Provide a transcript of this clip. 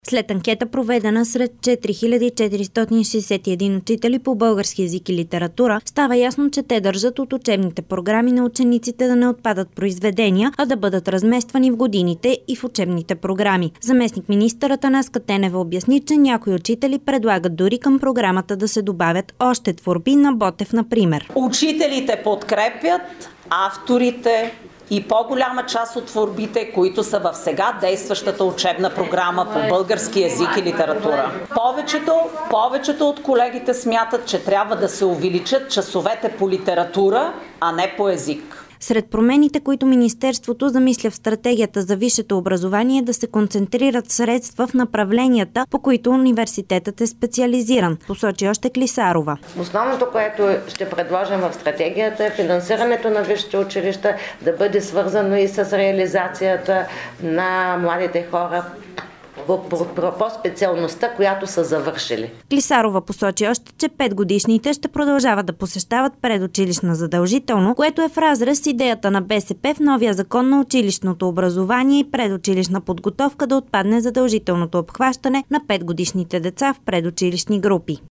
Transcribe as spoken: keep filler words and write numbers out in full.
След анкета, проведена сред четири хиляди четиристотин шейсет и един учители по български език и литература, става ясно, че те държат от учебните програми на учениците да не отпадат произведения, а да бъдат размествани в годините и в учебните програми. Заместник-министърът Атанаска Тенева обясни, че някои учители предлагат дори към програмата да се добавят още творби на Ботев, например. Учителите подкрепят авторите и по-голяма част от творбите, които са в сега действащата учебна програма по български език и литература. Повечето, повечето от колегите смятат, че трябва да се увеличат часовете по литература, а не по език. Сред промените, които Министерството замисля в стратегията за висшето образование, е да се концентрират средства в направленията, по които университетът е специализиран, посочи още Клисарова. Основното, което ще предложим в стратегията, е финансирането на висшите училища да бъде свързано и с реализацията на младите хора по, по, по специалността, която са завършили. Клисарова посочи още, че петгодишните ще продължават да посещават предучилищна задължително, което е в разрез с идеята на БСП в новия закон на училищното образование и предучилищна подготовка да отпадне задължителното обхващане на петгодишните деца в предучилищни групи.